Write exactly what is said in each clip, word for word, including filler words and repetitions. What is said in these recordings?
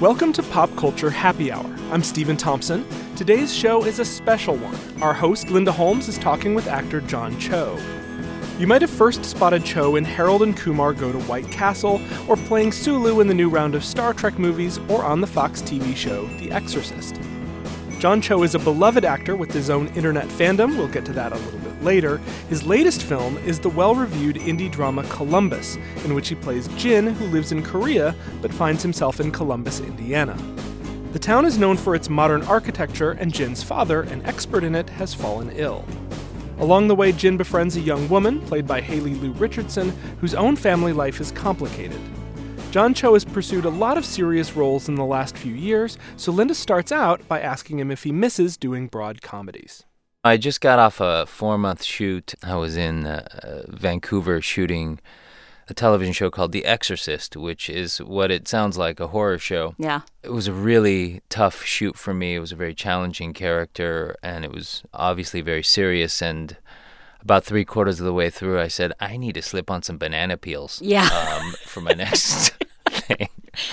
Welcome to Pop Culture Happy Hour. I'm Stephen Thompson. Today's show is a special one. Our host, Linda Holmes, is talking with actor John Cho. You might have first spotted Cho in Harold and Kumar Go to White Castle, or playing Sulu in the new round of Star Trek movies, or on the Fox T V show The Exorcist. John Cho is a beloved actor with his own internet fandom. We'll get to that a little bit later. His latest film is the well-reviewed indie drama Columbus, in which he plays Jin, who lives in Korea but finds himself in Columbus, Indiana. The town is known for its modern architecture, and Jin's father, an expert in it, has fallen ill. Along the way, Jin befriends a young woman, played by Haley Lou Richardson, whose own family life is complicated. John Cho has pursued a lot of serious roles in the last few years, so Linda starts out by asking him if he misses doing broad comedies. I just got off a four-month shoot. I was in uh, Vancouver shooting a television show called The Exorcist, which is what it sounds like, a horror show. Yeah. It was a really tough shoot for me. It was a very challenging character, and it was obviously very serious, and about three quarters of the way through, I said, I need to slip on some banana peels yeah. um, for my next thing.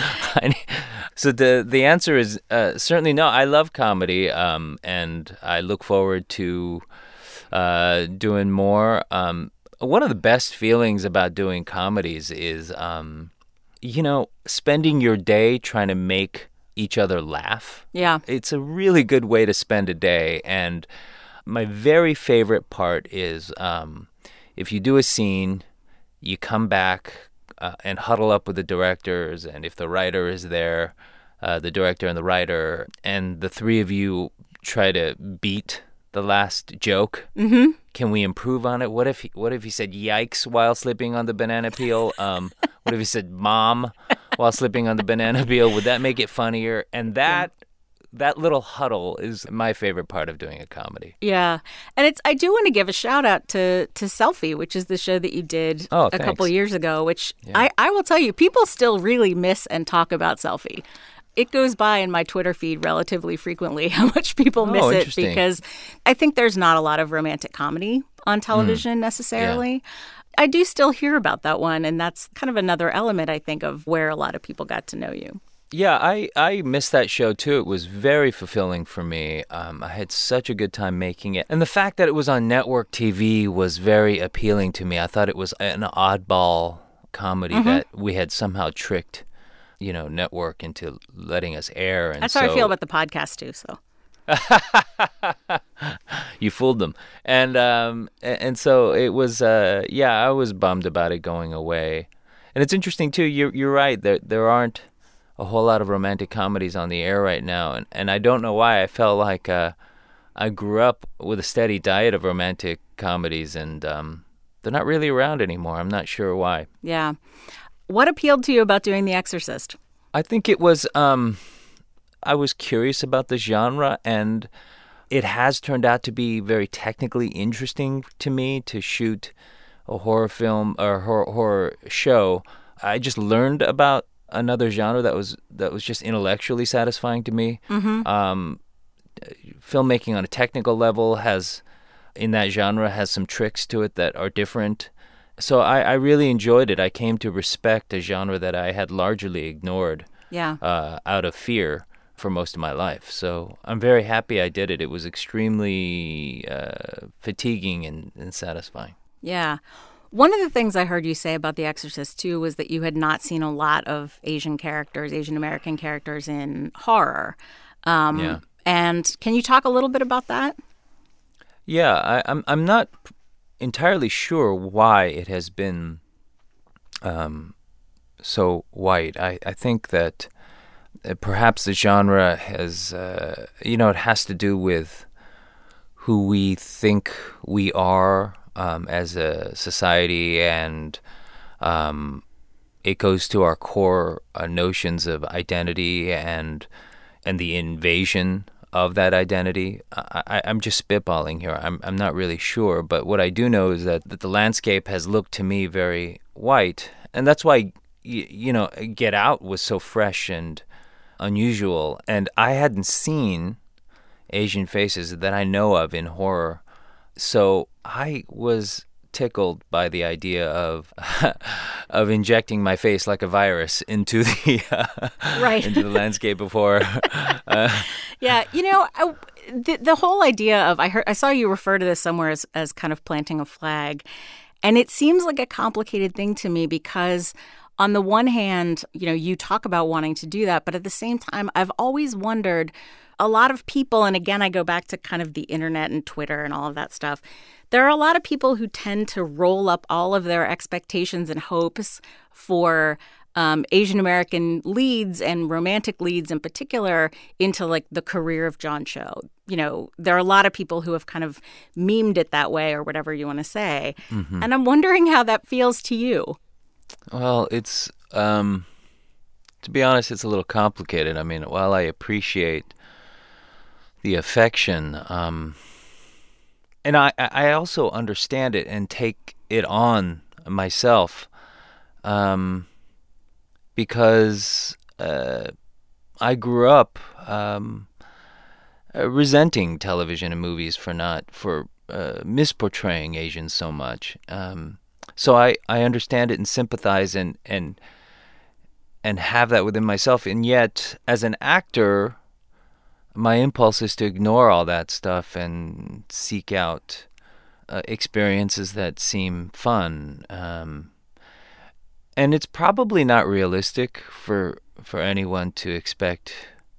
So the the answer is uh, certainly no. I love comedy, um, and I look forward to uh, doing more. Um, one of the best feelings about doing comedies is, um, you know, spending your day trying to make each other laugh. Yeah. It's a really good way to spend a day, and my very favorite part is um, if you do a scene, you come back uh, and huddle up with the directors, and if the writer is there, uh, the director and the writer, and the three of you try to beat the last joke. Mm-hmm. Can we improve on it? What if he, what if he said yikes while slipping on the banana peel? Um, what if he said mom while slipping on the banana peel? Would that make it funnier? And that... Yeah. That little huddle is my favorite part of doing a comedy. Yeah. And it's I do want to give a shout out to, to Selfie, which is the show that you did oh, a thanks. couple years ago, which yeah. I, I will tell you, people still really miss and talk about Selfie. It goes by in my Twitter feed relatively frequently how much people miss oh, it, because I think there's not a lot of romantic comedy on television mm. necessarily. Yeah. I do still hear about that one, and that's kind of another element, I think, of where a lot of people got to know you. Yeah, I, I missed that show, too. It was very fulfilling for me. Um, I had such a good time making it. And the fact that it was on network T V was very appealing to me. I thought it was an oddball comedy mm-hmm. that we had somehow tricked, you know, network into letting us air. And That's so... how I feel about the podcast, too, so... You fooled them. And, um, and so it was, uh, yeah, I was bummed about it going away. And it's interesting, too. You're, you're right. There, there aren't a whole lot of romantic comedies on the air right now, and, and I don't know why. I felt like uh, I grew up with a steady diet of romantic comedies, and um, they're not really around anymore. I'm not sure why. Yeah. What appealed to you about doing The Exorcist? I think it was, um, I was curious about the genre, and it has turned out to be very technically interesting to me to shoot a horror film or horror, horror show. I just learned about another genre that was that was just intellectually satisfying to me. Mm-hmm. Um, filmmaking on a technical level has, in that genre, has some tricks to it that are different. So I, I really enjoyed it. I came to respect a genre that I had largely ignored yeah. uh, out of fear for most of my life. So I'm very happy I did it. It was extremely uh, fatiguing and, and satisfying. Yeah. One of the things I heard you say about The Exorcist, too, was that you had not seen a lot of Asian characters, Asian American characters in horror. Um, yeah. And can you talk a little bit about that? Yeah, I, I'm I'm not entirely sure why it has been um, so white. I, I think that perhaps the genre has, uh, you know, it has to do with who we think we are Um, as a society, and um, it goes to our core uh, notions of identity and and the invasion of that identity. I, I, I'm just spitballing here. I'm I'm not really sure, but what I do know is that, that the landscape has looked to me very white, and that's why you, you know Get Out was so fresh and unusual, and I hadn't seen Asian faces that I know of in horror. So I was tickled by the idea of of injecting my face like a virus into the uh, right. into the landscape before. Uh, yeah, you know, I, the the whole idea of I heard I saw you refer to this somewhere as as kind of planting a flag, and it seems like a complicated thing to me because on the one hand, you know, you talk about wanting to do that, but at the same time, I've always wondered. A lot of people, and again, I go back to kind of the internet and Twitter and all of that stuff. There are a lot of people who tend to roll up all of their expectations and hopes for um, Asian American leads and romantic leads in particular into like the career of John Cho. You know, there are a lot of people who have kind of memed it that way or whatever you want to say. Mm-hmm. And I'm wondering how that feels to you. Well, it's, um, to be honest, it's a little complicated. I mean, while I appreciate the affection, um, and I, I also understand it and take it on myself, um, because uh, I grew up um, uh, resenting television and movies for not for uh, misportraying Asians so much. Um, so I, I understand it and sympathize and and and have that within myself. And yet, as an actor, my impulse is to ignore all that stuff and seek out uh, experiences that seem fun. Um, and it's probably not realistic for for anyone to expect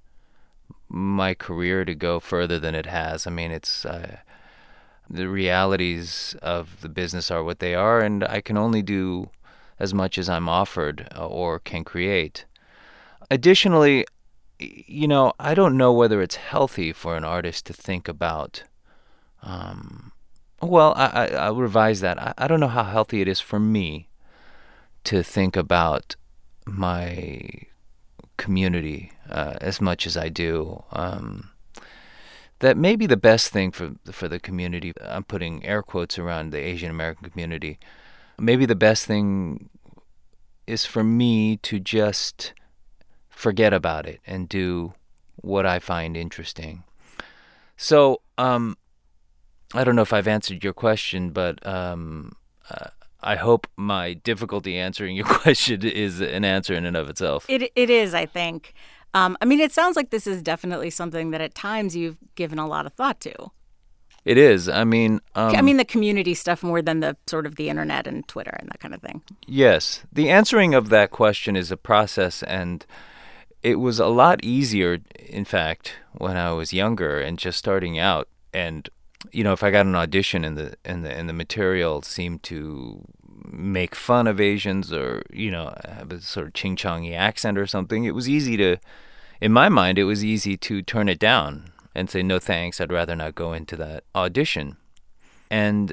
my career to go further than it has. I mean, it's uh, the realities of the business are what they are, and I can only do as much as I'm offered or can create. Additionally, you know, I don't know whether it's healthy for an artist to think about, um, well, I, I, I'll revise that. I, I don't know how healthy it is for me to think about my community uh, as much as I do. Um, that may be the best thing for, for the community. I'm putting air quotes around the Asian American community. Maybe the best thing is for me to just forget about it and do what I find interesting. So, um, I don't know if I've answered your question, but um, uh, I hope my difficulty answering your question is an answer in and of itself. It It is, I think. Um, I mean, it sounds like this is definitely something that at times you've given a lot of thought to. It is. I mean... Um, I mean the community stuff more than the sort of the internet and Twitter and that kind of thing. Yes. The answering of that question is a process, and it was a lot easier, in fact, when I was younger and just starting out. And, you know, if I got an audition and the and the and the material seemed to make fun of Asians or, you know, have a sort of ching-chongy accent or something, it was easy to, in my mind, it was easy to turn it down and say, no thanks, I'd rather not go into that audition. And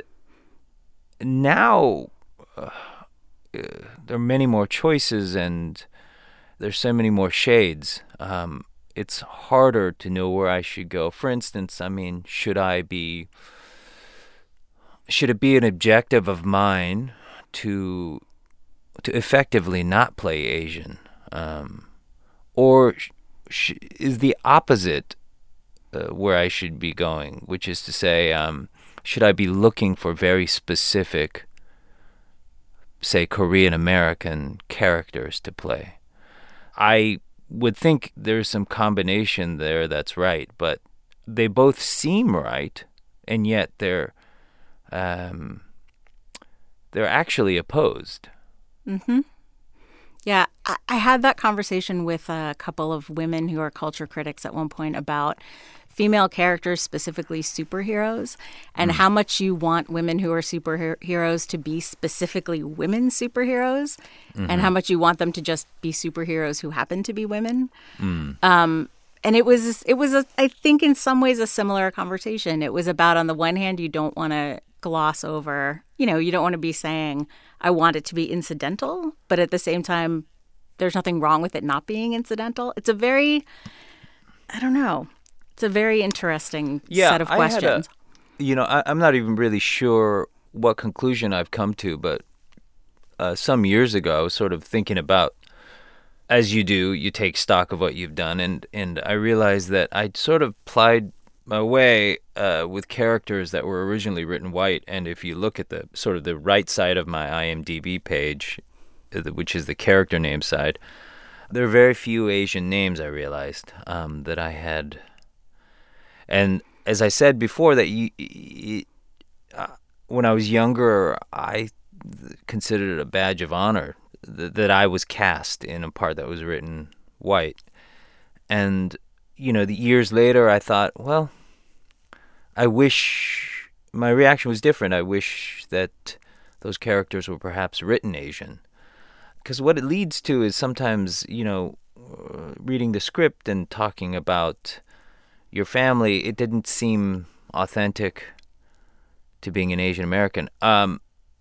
now uh, there are many more choices and there's so many more shades. Um, it's harder to know where I should go. For instance, I mean, should I be, should it be an objective of mine to to effectively not play Asian? Um, or sh- is the opposite uh, where I should be going, which is to say, um, should I be looking for very specific, say, Korean American characters to play? I would think there's some combination there that's right, but they both seem right, and yet they're um, they're actually opposed. Mm-hmm. Yeah, I, I had that conversation with a couple of women who are culture critics at one point about female characters, specifically superheroes, and mm. how much you want women who are superheroes to be specifically women superheroes, mm-hmm. and how much you want them to just be superheroes who happen to be women. Mm. Um, and it was, it was, a, I think, in some ways, a similar conversation. It was about, on the one hand, you don't want to gloss over, you know, you don't want to be saying, I want it to be incidental, but at the same time, there's nothing wrong with it not being incidental. It's a very, I don't know. It's a very interesting yeah, set of questions. I had a, you know, I, I'm not even really sure what conclusion I've come to, but uh, some years ago, I was sort of thinking about, as you do, you take stock of what you've done, and, and I realized that I'd sort of plied my way uh, with characters that were originally written white. And if you look at the sort of the right side of my I M D B page, which is the character name side, there are very few Asian names, I realized, um, that I had. And as I said before, that you, you, uh, when I was younger, I considered it a badge of honor th- that I was cast in a part that was written white. And, you know, the years later, I thought, well, I wish my reaction was different. I wish that those characters were perhaps written Asian. Because what it leads to is sometimes, you know, uh, reading the script and talking about your family, it didn't seem authentic to being an Asian American. Um,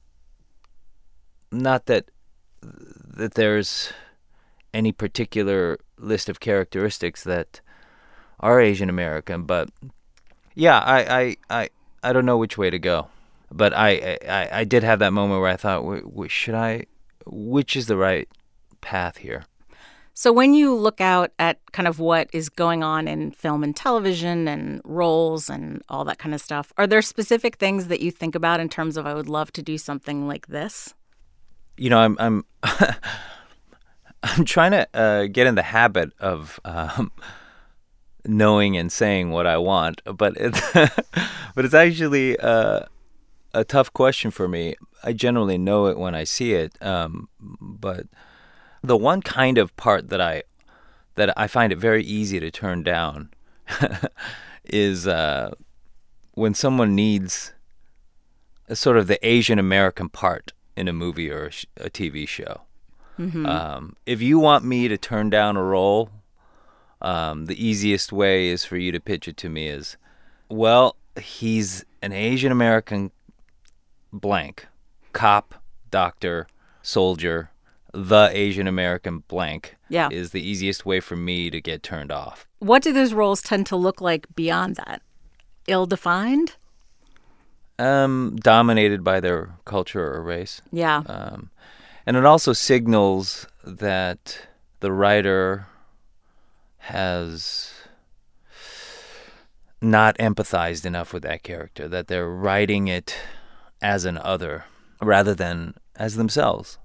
not that that there's any particular list of characteristics that are Asian American, but yeah, I, I, I, I don't know which way to go. But I, I, I did have that moment where I thought, w- w- should I, which is the right path here? So when you look out at kind of what is going on in film and television and roles and all that kind of stuff, are there specific things that you think about in terms of I would love to do something like this? You know, I'm I'm I'm trying to uh, get in the habit of um, knowing and saying what I want, but it's but it's actually uh, a tough question for me. I generally know it when I see it, um, but the one kind of part that I that I find it very easy to turn down is uh, when someone needs a sort of the Asian American part in a movie or a, sh- a T V show. Mm-hmm. Um, if you want me to turn down a role, um, the easiest way is for you to pitch it to me as, well, he's an Asian American blank, cop, doctor, soldier. The Asian American blank yeah. is the easiest way for me to get turned off. What do those roles tend to look like beyond that? Ill-defined? Um, dominated by their culture or race. Yeah. Um, and it also signals that the writer has not empathized enough with that character, that they're writing it as an other rather than as themselves.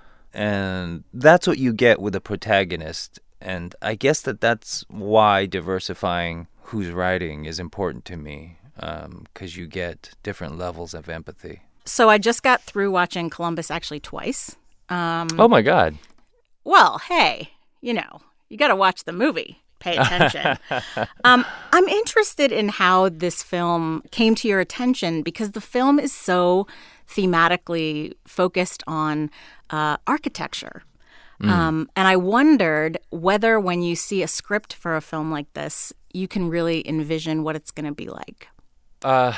And that's what you get with a protagonist. And I guess that that's why diversifying who's writing is important to me, because um, you get different levels of empathy. So I just got through watching Columbus actually twice. Um, oh, my God. Well, hey, you know, you got to watch the movie. Pay attention. um, I'm interested in how this film came to your attention because the film is so thematically focused on uh, architecture. Mm. Um, and I wondered whether when you see a script for a film like this, you can really envision what it's going to be like. Uh,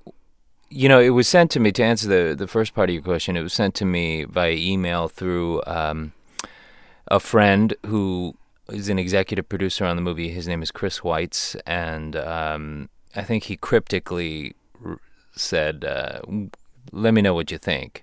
you know, it was sent to me, to answer the, the first part of your question, it was sent to me via email through um, a friend who is an executive producer on the movie. His name is Chris Weitz, and um, I think he cryptically r- said, uh, let me know what you think.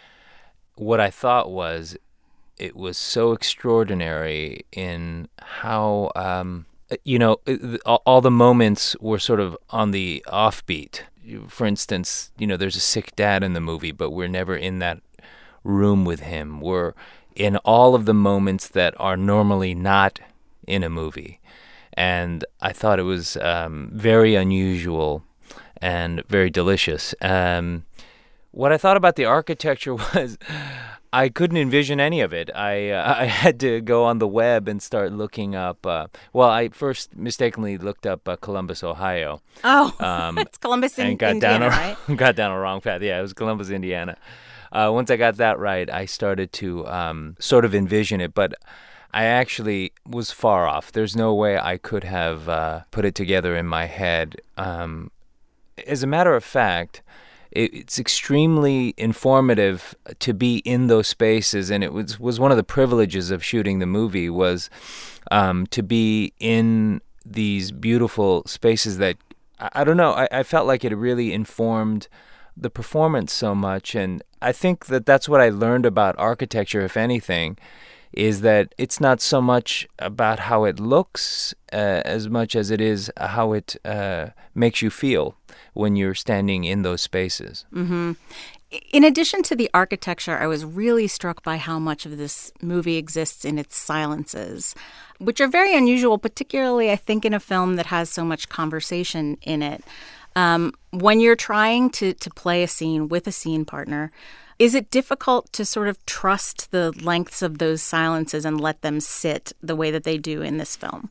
What I thought was it was so extraordinary in how, um, you know, all, all the moments were sort of on the offbeat. For instance, you know, there's a sick dad in the movie, but we're never in that room with him. We're in all of the moments that are normally not in a movie. And I thought it was um, very unusual and very delicious. Um, what I thought about the architecture was I couldn't envision any of it. I uh, I had to go on the web and start looking up. Uh, well, I first mistakenly looked up uh, Columbus, Ohio. Oh, um, it's Columbus, in, and got Indiana, down a, right? got down a wrong path. Yeah, it was Columbus, Indiana. Uh, once I got that right, I started to um, sort of envision it, but I actually was far off. There's no way I could have uh, put it together in my head. Um, as a matter of fact, it, it's extremely informative to be in those spaces, and it was, was one of the privileges of shooting the movie was um, to be in these beautiful spaces that, I, I don't know, I, I felt like it really informed the performance so much. And I think that that's what I learned about architecture, if anything, is that it's not so much about how it looks uh, as much as it is how it uh, makes you feel when you're standing in those spaces. Mm-hmm. In addition to the architecture, I was really struck by how much of this movie exists in its silences, which are very unusual, particularly, I think, in a film that has so much conversation in it. Um, when you're trying to, to play a scene with a scene partner, is it difficult to sort of trust the lengths of those silences and let them sit the way that they do in this film?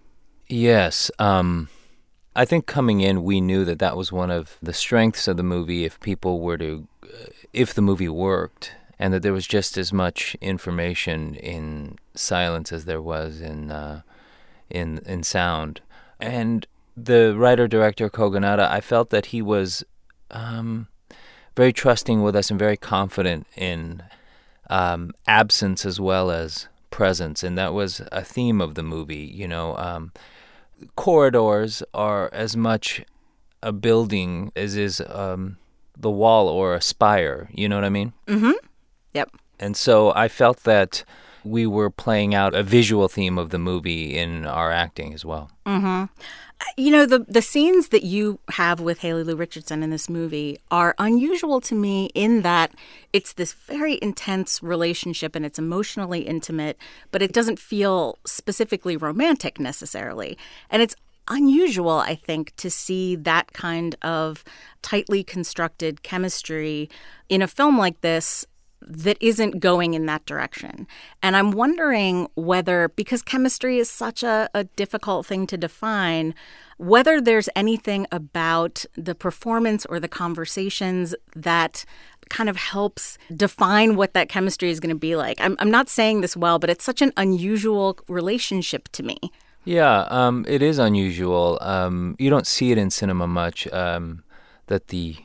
Yes. Um, I think coming in, we knew that that was one of the strengths of the movie if people were to, if the movie worked, and that there was just as much information in silence as there was in uh, in in sound. And the writer-director Kogonada, I felt that he was um, very trusting with us and very confident in um, absence as well as presence, and that was a theme of the movie. You know, um, corridors are as much a building as is um, the wall or a spire. You know what I mean? Mm-hmm. Yep. And so I felt that we were playing out a visual theme of the movie in our acting as well. Mm-hmm. You know, the the scenes that you have with Haley Lu Richardson in this movie are unusual to me in that it's this very intense relationship and it's emotionally intimate, but it doesn't feel specifically romantic necessarily. And it's unusual, I think, to see that kind of tightly constructed chemistry in a film like this that isn't going in that direction. And I'm wondering whether, because chemistry is such a, a difficult thing to define, whether there's anything about the performance or the conversations that kind of helps define what that chemistry is going to be like. I'm, I'm not saying this well, but it's such an unusual relationship to me. Yeah, um, it is unusual. Um, you don't see it in cinema much, um, that the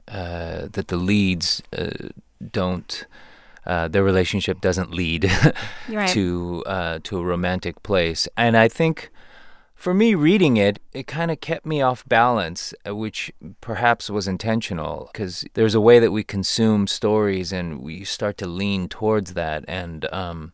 uh, that the leads uh, don't, uh, their relationship doesn't lead right. to uh, to a romantic place. And I think for me, reading it, it kind of kept me off balance, which perhaps was intentional, because there's a way that we consume stories and we start to lean towards that, and um,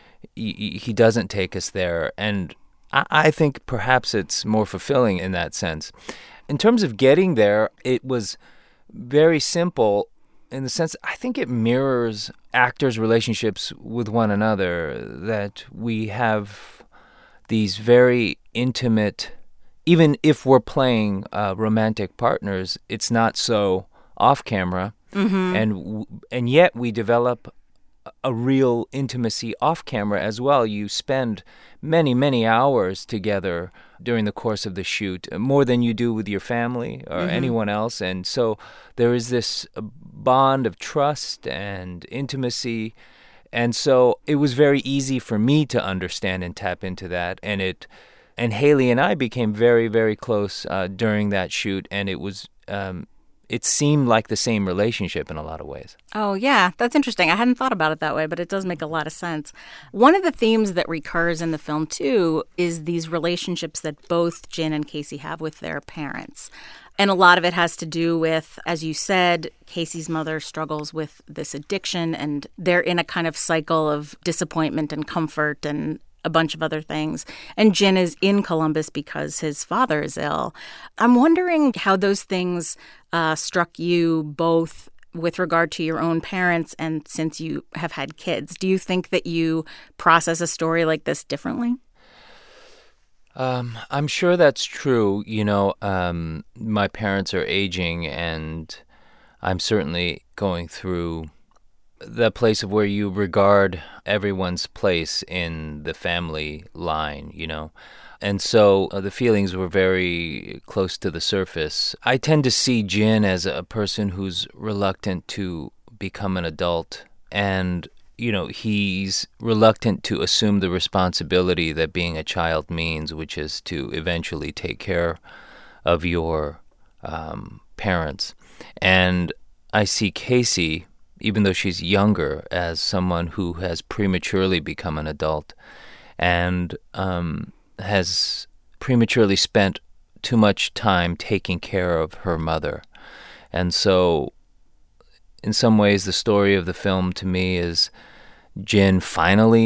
he, he doesn't take us there. And I, I think perhaps it's more fulfilling in that sense. In terms of getting there, it was very simple in the sense, I think it mirrors actors' relationships with one another, that we have these very intimate, even if we're playing uh, romantic partners, it's not so off camera, mm-hmm. and and yet we develop a real intimacy off camera as well. You spend many, many hours together during the course of the shoot, more than you do with your family or mm-hmm. anyone else. And so there is this bond of trust and intimacy. And so it was very easy for me to understand and tap into that. And it, and Haley and I became very, very close uh, during that shoot. And it was, um, it seemed like the same relationship in a lot of ways. Oh, yeah. That's interesting. I hadn't thought about it that way, but it does make a lot of sense. One of the themes that recurs in the film, too, is these relationships that both Jin and Casey have with their parents. And a lot of it has to do with, as you said, Casey's mother struggles with this addiction, and they're in a kind of cycle of disappointment and comfort and a bunch of other things. And Jin is in Columbus because his father is ill. I'm wondering how those things uh, struck you both with regard to your own parents and since you have had kids. Do you think that you process a story like this differently? Um, I'm sure that's true. You know, um, my parents are aging, and I'm certainly going through the place of where you regard everyone's place in the family line, you know. And so uh, the feelings were very close to the surface. I tend to see Jin as a person who's reluctant to become an adult, and you know, he's reluctant to assume the responsibility that being a child means, which is to eventually take care of your um, parents. And I see Casey, even though she's younger, as someone who has prematurely become an adult and um, has prematurely spent too much time taking care of her mother. And so in some ways, the story of the film to me is Jin finally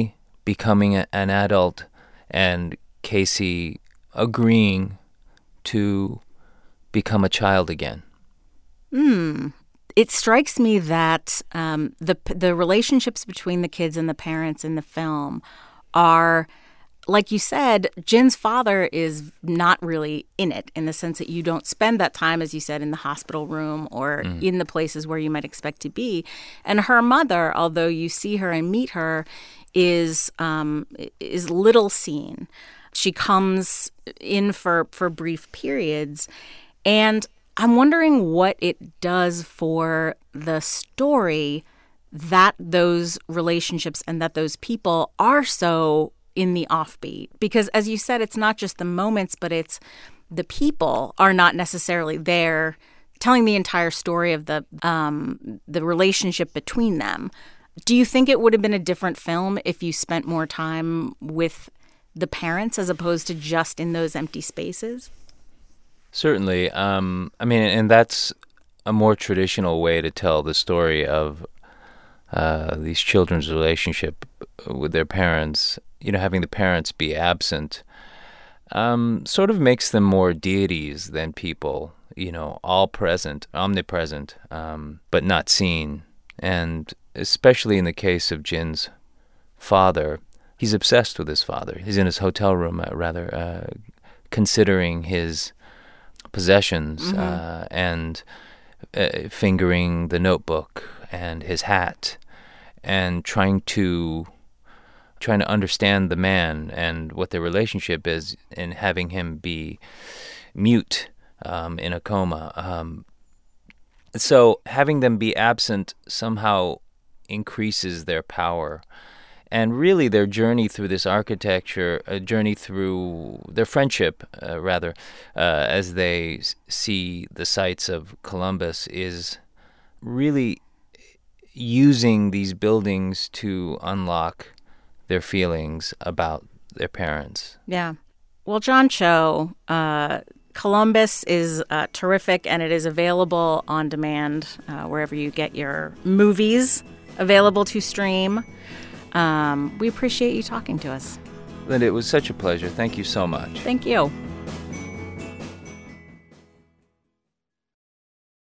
becoming a, an adult and Casey agreeing to become a child again. Hmm. It strikes me that um, the the relationships between the kids and the parents in the film are, like you said, Jin's father is not really in it, in the sense that you don't spend that time, as you said, in the hospital room or mm. in the places where you might expect to be. And her mother, although you see her and meet her, is um, is little seen. She comes in for, for brief periods. And I'm wondering what it does for the story that those relationships and that those people are so in the offbeat. Because as you said, it's not just the moments, but it's the people are not necessarily there telling the entire story of the um, the relationship between them. Do you think it would have been a different film if you spent more time with the parents as opposed to just in those empty spaces? Certainly. Um, I mean, and that's a more traditional way to tell the story of uh, these children's relationship with their parents. You know, having the parents be absent um, sort of makes them more deities than people, you know, all present, omnipresent, um, but not seen. And especially in the case of Jin's father, he's obsessed with his father. He's in his hotel room, uh, rather, uh, considering his possessions mm-hmm. uh, and uh, fingering the notebook and his hat and trying to trying to understand the man and what their relationship is, and having him be mute um, in a coma. Um, so having them be absent somehow increases their power. And really, their journey through this architecture, a journey through their friendship, uh, rather, uh, as they s- see the sights of Columbus, is really using these buildings to unlock their feelings about their parents. Yeah. Well, John Cho, uh, Columbus is uh, terrific, and it is available on demand uh, wherever you get your movies, available to stream. Um, we appreciate you talking to us. Linda, it was such a pleasure. Thank you so much. Thank you.